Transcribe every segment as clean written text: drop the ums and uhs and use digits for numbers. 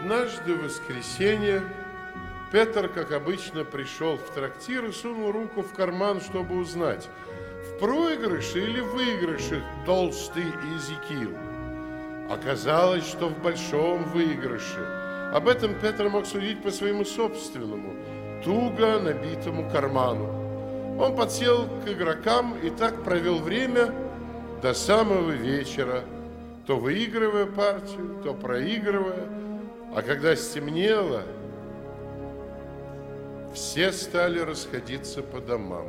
Однажды в воскресенье Петр, как обычно, пришел в трактир и сунул руку в карман, чтобы узнать, в проигрыше или в выигрыше толстый Иезекиил. Оказалось, что в большом выигрыше. Об этом Петр мог судить по своему собственному, туго набитому карману. Он подсел к игрокам и так провел время до самого вечера, то выигрывая партию, то проигрывая. А когда стемнело, все стали расходиться по домам.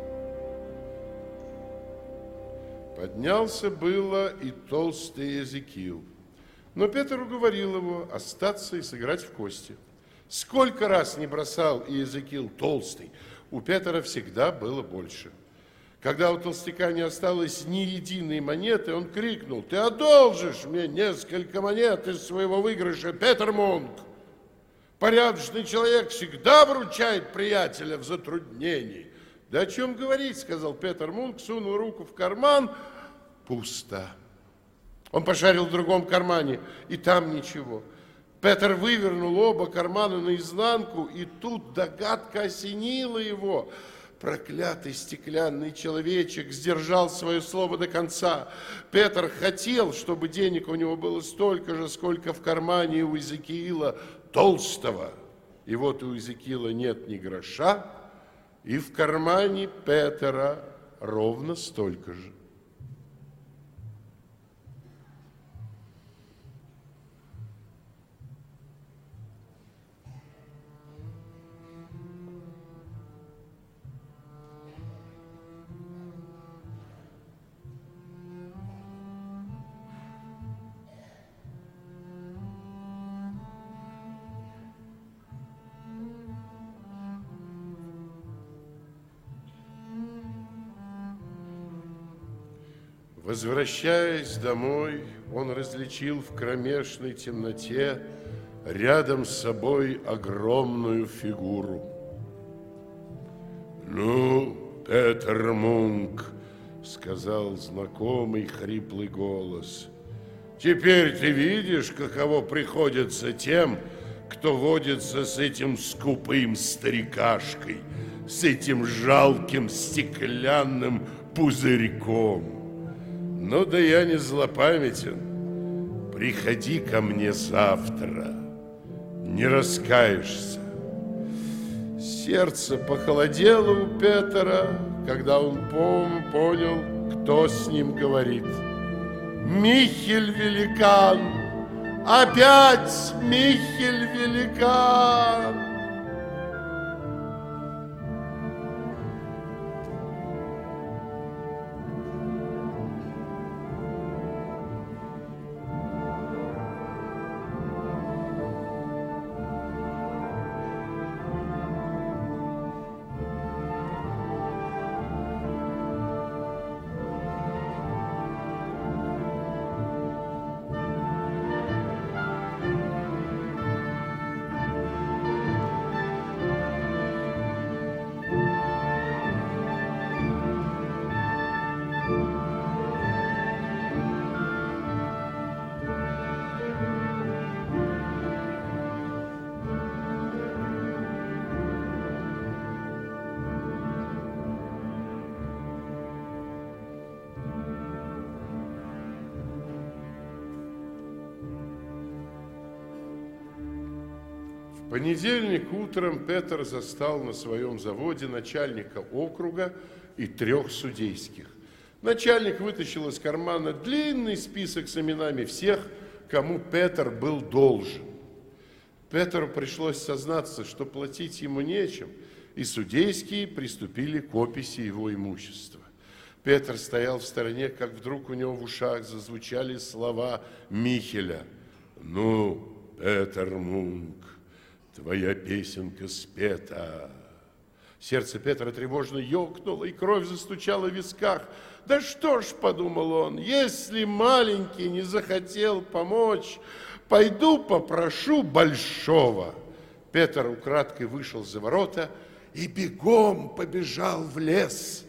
Поднялся было и толстый Иезекиил. Но Петр уговорил его остаться и сыграть в кости. Сколько раз не бросал Иезекиил толстый, у Петра всегда было больше. Когда у толстяка не осталось ни единой монеты, он крикнул: «Ты одолжишь мне несколько монет из своего выигрыша, Петер Мунк! Порядочный человек всегда выручает приятеля в затруднении». «Да о чем говорить?» — сказал Петер Мунк, сунул руку в карман. Пусто. Он пошарил в другом кармане, и там ничего. Петр вывернул оба кармана наизнанку, и тут догадка осенила его. Проклятый стеклянный человечек сдержал свое слово до конца. Петр хотел, чтобы денег у него было столько же, сколько в кармане у Иезекиила толстого. И вот у Иезекиила нет ни гроша, и в кармане Петра ровно столько же. Возвращаясь домой, он различил в кромешной темноте рядом с собой огромную фигуру. «Ну, Петер Мунк, — сказал знакомый хриплый голос, — теперь ты видишь, каково приходится тем, кто водится с этим скупым старикашкой, с этим жалким стеклянным пузырьком. Ну да я не злопамятен. Приходи ко мне завтра, не раскаешься». Сердце похолодело у Петра, когда он понял, кто с ним говорит. Михель Великан! Опять Михель Великан! В понедельник утром Петр застал на своем заводе начальника округа и 3 судейских. Начальник вытащил из кармана длинный список с именами всех, кому Петр был должен. Петру пришлось сознаться, что платить ему нечем, и судейские приступили к описи его имущества. Петр стоял в стороне, как вдруг у него в ушах зазвучали слова Михеля. «Ну, Петер Мунк, твоя песенка спета». Сердце Петра тревожно ёкнуло, и кровь застучала в висках. «Да что ж, — подумал он, — если маленький не захотел помочь, пойду попрошу большого». Петр украдкой вышел за ворота и бегом побежал в лес.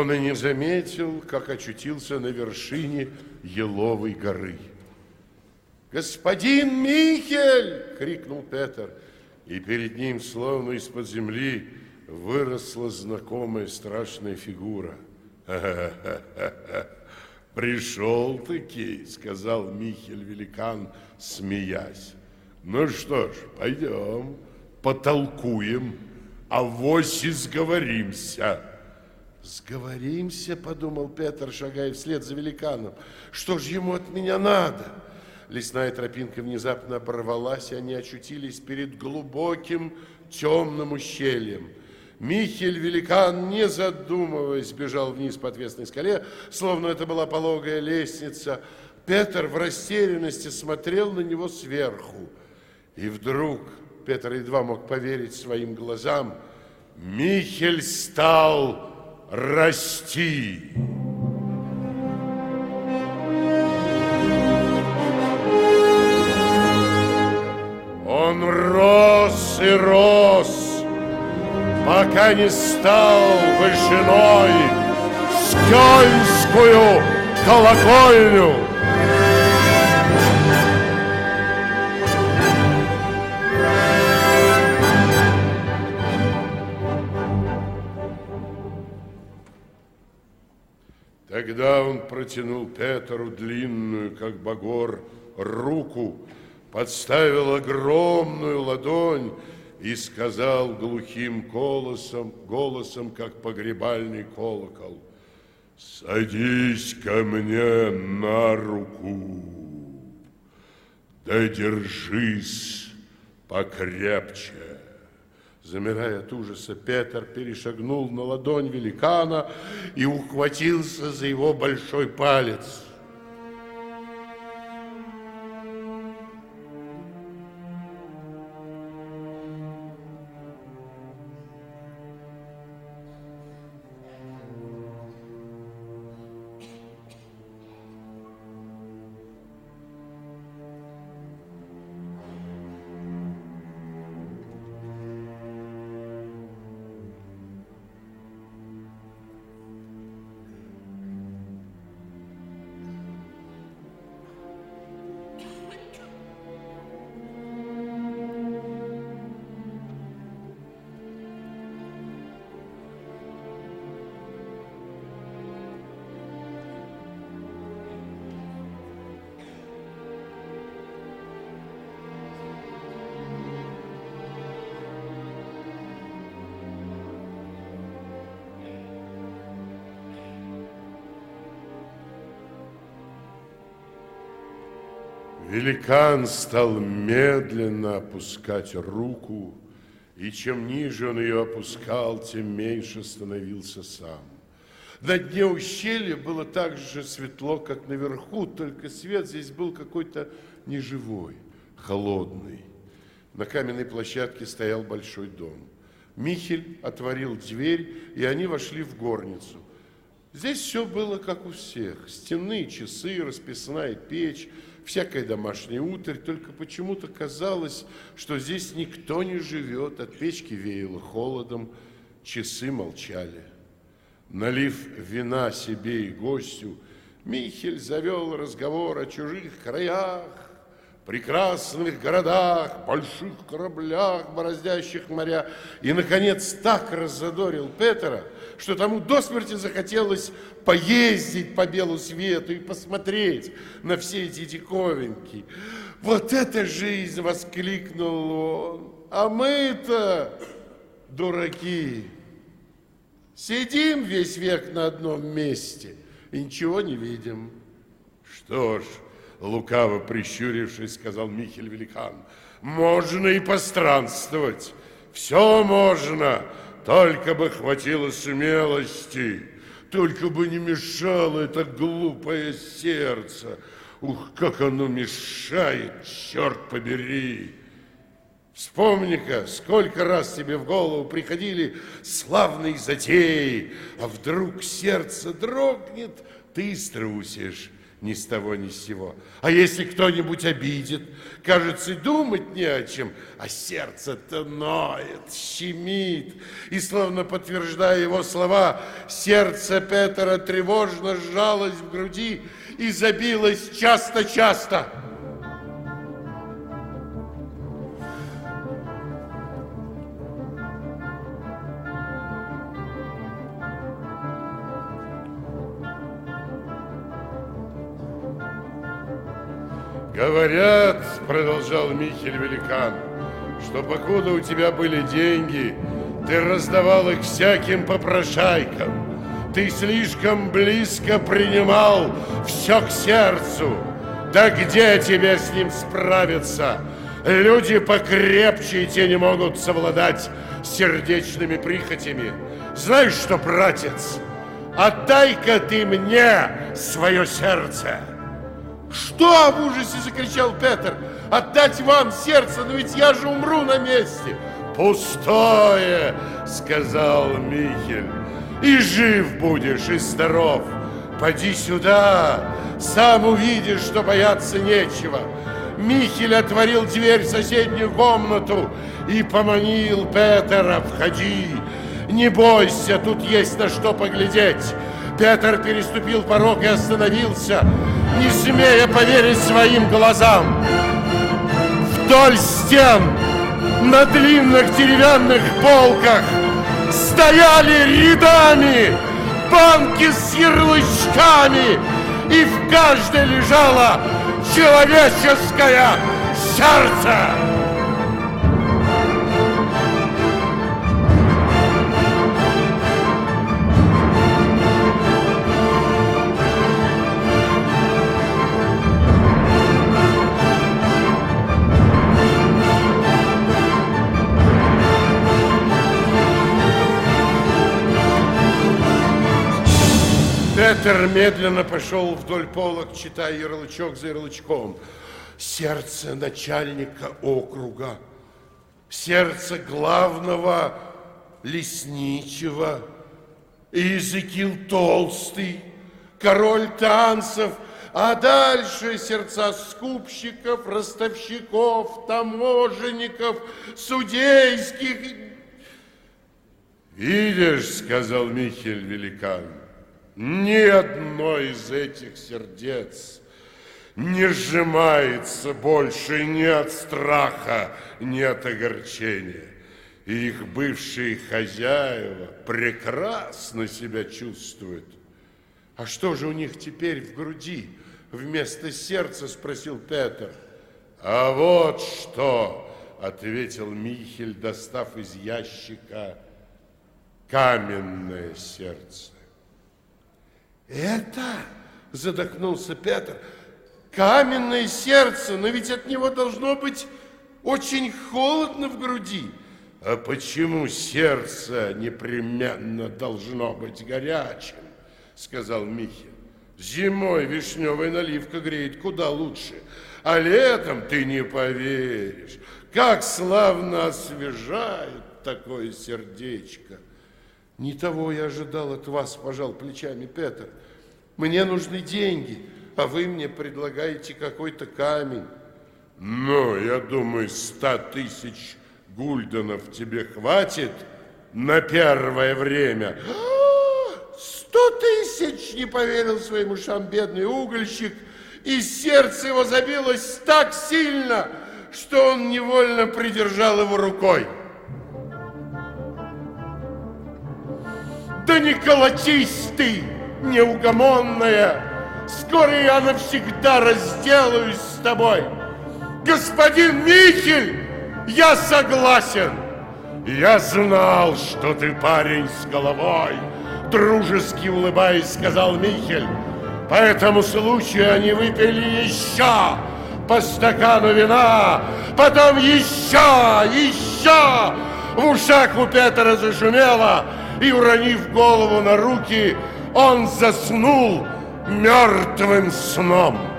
Он и не заметил, как очутился на вершине Еловой горы. «Господин Михель!» — крикнул Петр, и перед ним, словно из-под земли, выросла знакомая страшная фигура. «Ха-ха-ха-ха! Пришел-таки!» — сказал Михель-великан, смеясь. «Ну что ж, пойдем, потолкуем, авось и сговоримся». «Сговоримся?» — подумал Петр, шагая вслед за великаном. «Что же ему от меня надо?» Лесная тропинка внезапно оборвалась, и они очутились перед глубоким темным ущельем. Михель-великан, не задумываясь, бежал вниз по отвесной скале, словно это была пологая лестница. Петр в растерянности смотрел на него сверху. И вдруг, Петр едва мог поверить своим глазам, Михель стал расти. Он рос и рос, пока не стал вышиной с Кёльнскую колокольню. Тогда он протянул Петру длинную, как багор, руку, подставил огромную ладонь и сказал глухим голосом, как погребальный колокол: «Садись ко мне на руку, да держись покрепче». Замирая от ужаса, Петр перешагнул на ладонь великана и ухватился за его большой палец. Великан стал медленно опускать руку, и чем ниже он ее опускал, тем меньше становился сам. На дне ущелья было так же светло, как наверху, только свет здесь был какой-то неживой, холодный. На каменной площадке стоял большой дом. Михель отворил дверь, и они вошли в горницу. Здесь все было как у всех. Стенные часы, расписная печь, всякая домашняя утварь, только почему-то казалось, что здесь никто не живет. От печки веяло холодом, часы молчали. Налив вина себе и гостю, Михель завел разговор о чужих краях, прекрасных городах, больших кораблях, бороздящих моря, и, наконец, так раззадорил Петра, что тому до смерти захотелось поездить по белу свету и посмотреть на все эти диковинки. «Вот это жизнь!» — воскликнул он. «А мы-то, дураки, сидим весь век на одном месте и ничего не видим». «Что ж, — лукаво прищурившись, сказал Михель-великан, — можно и постранствовать, все можно, только бы хватило смелости, только бы не мешало это глупое сердце. Ух, как оно мешает, черт побери! Вспомни-ка, сколько раз тебе в голову приходили славные затеи, а вдруг сердце дрогнет, ты струсишь, ни с того ни с сего. А если кто-нибудь обидит, кажется, и думать не о чем, а сердце-то ноет, щемит. И, словно подтверждая его слова, сердце Петра тревожно сжалось в груди и забилось часто-часто. Говорят, продолжал Михель Великан, что покуда у тебя были деньги, ты раздавал их всяким попрошайкам. Ты слишком близко принимал все к сердцу. Да где тебе с ним справиться? Люди покрепче те не могут совладать с сердечными прихотями. Знаешь что, братец, отдай-ка ты мне свое сердце. Что? В ужасе закричал Петр. Отдать вам сердце, но ведь я же умру на месте. Пустое, сказал Михель. И жив будешь, и здоров. Поди сюда, сам увидишь, что бояться нечего. Михель отворил дверь в соседнюю комнату и поманил Петра. Входи, не бойся, тут есть на что поглядеть. Петр переступил порог и остановился, не смея поверить своим глазам. Вдоль стен на длинных деревянных полках стояли рядами банки с ярлычками, и в каждой лежало человеческое сердце. Петр медленно пошел вдоль полок, читая ярлычок за ярлычком. Сердце начальника округа, сердце главного лесничего, Иезекиил Толстый, король танцев, а дальше сердца скупщиков, ростовщиков, таможенников, судейских. Видишь, сказал Михель Великан, ни одно из этих сердец не сжимается больше ни от страха, ни от огорчения. И их бывшие хозяева прекрасно себя чувствуют. А что же у них теперь в груди вместо сердца, спросил Петр. А вот что, ответил Михель, достав из ящика каменное сердце. Это, задохнулся Петр, каменное сердце, но ведь от него должно быть очень холодно в груди. А почему сердце непременно должно быть горячим, сказал Михель. Зимой вишневая наливка греет куда лучше, а летом ты не поверишь, как славно освежает такое сердечко. Не того я ожидал от вас, пожал плечами Петр. Мне нужны деньги, а вы мне предлагаете какой-то камень. Ну, я думаю, 100 тысяч гульденов тебе хватит на первое время. 100 тысяч, не поверил своим ушам бедный угольщик, и сердце его забилось так сильно, что он невольно придержал его рукой. Да не колотись ты, неугомонная, скоро я навсегда разделаюсь с тобой. Господин Михель, я согласен. Я знал, что ты парень с головой, дружески улыбаясь, сказал Михель. По этому случаю они выпили еще по стакану вина, потом еще. В ушах у Петра зашумело, и, уронив голову на руки, он заснул мертвым сном.